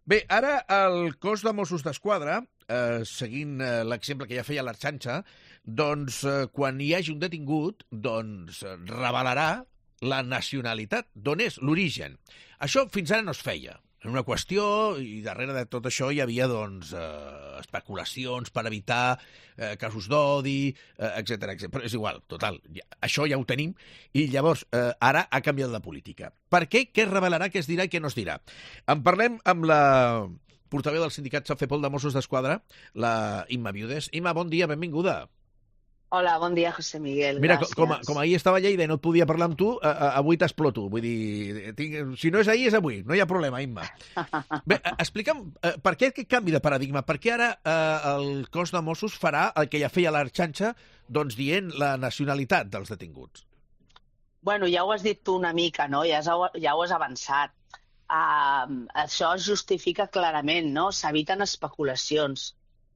Bé, ara el cos de Mossos d'Esquadra, seguint l'exemple que ja feia l'Arxanxa, doncs quan hi hagi un detingut, doncs revelarà la nacionalitat, d'on és l'origen. Això fins ara no es feia. En una qüestió, i darrere de tot això hi havia doncs, especulacions per evitar casos d'odi, etc. Però és igual, total, això ja ho tenim, i llavors ara ha canviat la política. Per què? Què es revelarà, què es dirà i què no es dirà? En parlem amb la portaveu del sindicat Safepol de Mossos d'Esquadra, la Imma Viudes. Imma, bon dia, benvinguda. Hola, bon dia, José Miguel. Mira, gràcies. com ahir estava a Lleida i no et podia parlar amb tu, avui t'exploto. Vull dir, si no és ahir, és avui. No hi ha problema, Imma. Bé, explica'm, per què aquest canvi de paradigma? Per què ara el cos de Mossos farà el que ja feia l'Arxanxa, doncs dient la nacionalitat dels detinguts? Bueno, ja ho has dit tu una mica, no? Ja ho has avançat. Això es justifica clarament, no? S'eviten especulacions.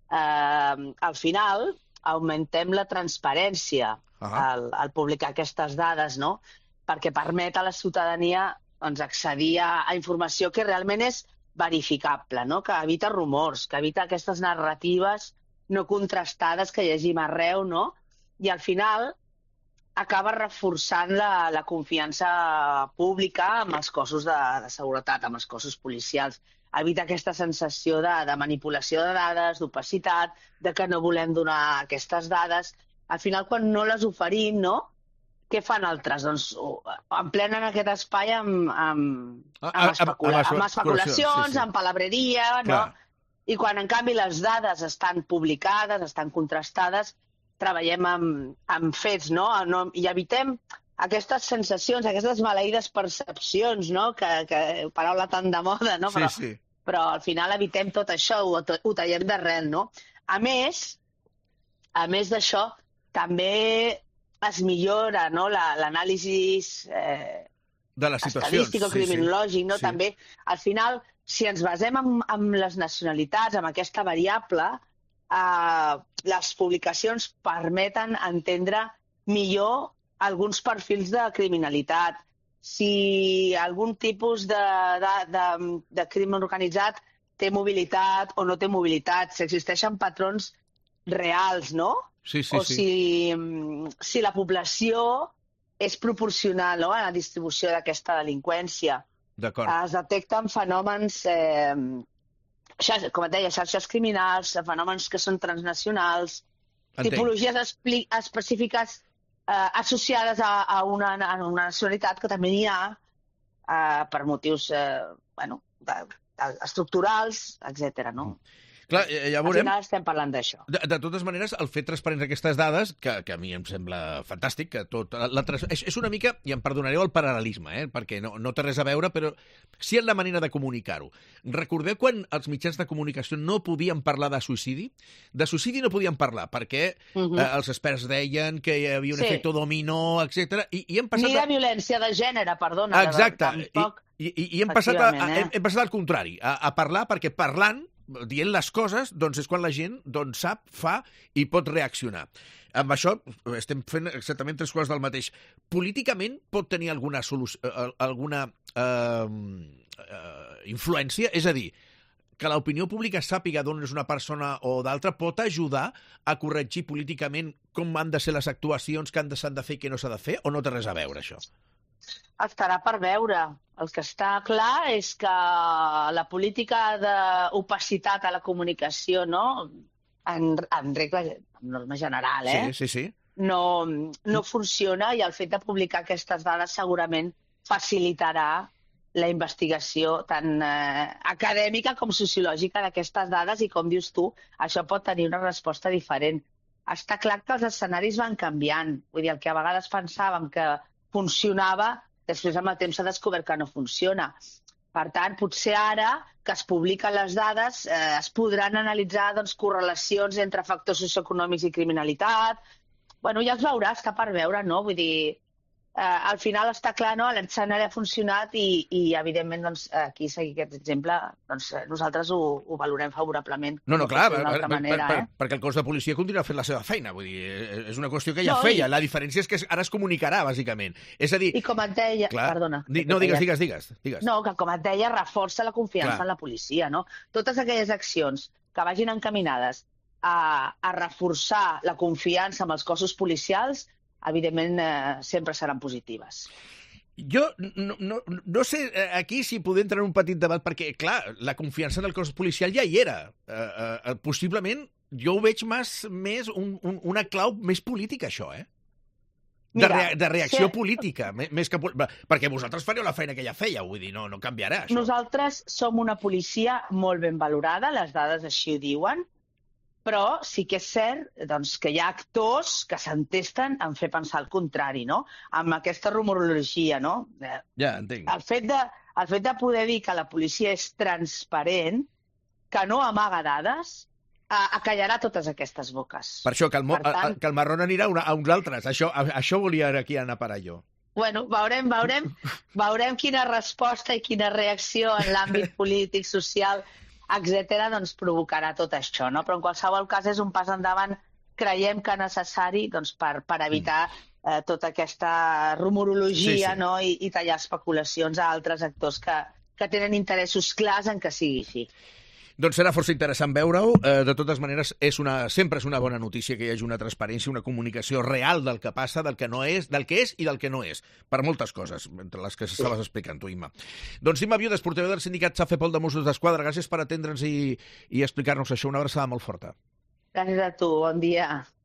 Al final, augmentem la transparència al publicar aquestes dades, no? Perquè permet a la ciutadania doncs, accedir a informació que realment és verificable, no? Que evita rumors, que evita aquestes narratives no contrastades que llegim arreu, no? I al final acaba reforçant la confiança pública amb els cossos de seguretat, amb els cossos policials. Evita aquesta sensació de manipulació de dades, d'opacitat, de que no volem donar aquestes dades. Al final, quan no les oferim, no? Què fan altres? Doncs emplenen aquest espai amb especulacions, amb palabreria, no? I quan, en canvi, les dades estan publicades, estan contrastades, treballem amb fets, no? I evitem aquestes sensacions, aquestes maleïdes percepcions, no? Que paraula tan de moda, no? Sí. Però al final evitem tot això, ho tallem d'arrel, no? A més d'això, també es millora, no? L'anàlisi estadístic o criminològic, no? També, al final, si ens basem en les nacionalitats, en aquesta variable, les publicacions permeten entendre millor alguns perfils de criminalitat. Si algun tipus de crim organitzat té mobilitat o no té mobilitat, si existeixen patrons reals, no? O si la població és proporcional, no?, a la distribució d'aquesta delinqüència. Es detecten fenòmens, com et deia, xarxes criminals, fenòmens que són transnacionals, tipologies específiques associades a una nacionalitat que també n'hi ha per motius estructurals, etc. No? Clar, ja veurem. Al final estem parlant d'això. De totes maneres, el fer transparents aquestes dades, que a mi em sembla fantàstic, que és una mica, i em perdonareu el paral·lelisme, perquè no té res a veure, però sí en la manera de comunicar-ho. Recordeu quan els mitjans de comunicació no podien parlar de suïcidi? De suïcidi no podien parlar, perquè els experts deien que hi havia un efecte dominó, etc. Ni de violència de gènere, perdona. Exacte. I hem passat al contrari, a parlar, perquè parlant, dient les coses, doncs és quan la gent sap, fa i pot reaccionar. Amb això estem fent exactament tres coses del mateix. Políticament pot tenir alguna influència? És a dir, que l'opinió pública sàpiga d'on és una persona o d'altra pot ajudar a corregir políticament com han de ser les actuacions que s'han de fer i què no s'ha de fer, o no té res a veure, això? Estarà per veure. El que està clar és que la política d'opacitat a la comunicació, no? En norma general, no funciona, i el fet de publicar aquestes dades segurament facilitarà la investigació tant acadèmica com sociològica d'aquestes dades, i com dius tu, això pot tenir una resposta diferent. Està clar que els escenaris van canviant. Vull dir, el que a vegades pensàvem que funcionava, després amb el temps s'ha descobert que no funciona. Per tant, potser ara que es publiquen les dades es podran analitzar correlacions entre factors socioeconòmics i criminalitat. Bueno, ja es veurà, està per veure, no? Vull dir, al final està clar, no? L'Arxana ha funcionat i evidentment, doncs, aquí seguir aquest exemple, doncs, nosaltres ho valorem favorablement. No, clar, manera, perquè el cos de policia continua fent la seva feina, vull dir, és una qüestió que ja feia, la diferència és que ara es comunicarà, bàsicament. És a dir... I com et deia... Clar, perdona. No, digues. No, que com et deia, reforça la confiança en la policia, no? Totes aquelles accions que vagin encaminades a reforçar la confiança amb els cossos policials, evidentment, sempre seran positives. Jo no sé aquí si podem entrar en un petit debat, perquè, clar, la confiança en el cos policial ja hi era. Possiblement, jo ho veig més una clau més política, això, de reacció política, més que... Perquè vosaltres fareu la feina que ja feia, vull dir, no canviarà, això. Nosaltres som una policia molt ben valorada, les dades així ho diuen, però sí que és cert, doncs, que hi ha actors que s'entesten en fer pensar el contrari, no? Amb aquesta rumorologia, no? Ja, entenc. El fet de poder dir que la policia és transparent, que no amaga dades, acallarà totes aquestes boques. Per això, que el marrón anirà a uns altres. Això volia aquí anar a parar jo. Bueno, veurem quina resposta i quina reacció en l'àmbit polític, social, etcètera, doncs provocarà tot això, no? Però en qualsevol cas és un pas endavant, creiem que necessari, doncs, per evitar tota aquesta rumorologia, no? I tallar especulacions a altres actors que tenen interessos clars en que sigui així. Doncs serà força interessant veure-ho. De totes maneres, sempre és una bona notícia que hi hagi una transparència, una comunicació real del que passa, del que és i del que no és, per moltes coses, entre les que estaves explicant tu, Imma. Doncs Imma Viudes, portaveu del sindicat Safepol de Mossos d'Esquadra, gràcies per atendre'ns i explicar-nos això. Una abraçada molt forta. Gràcies a tu, bon dia.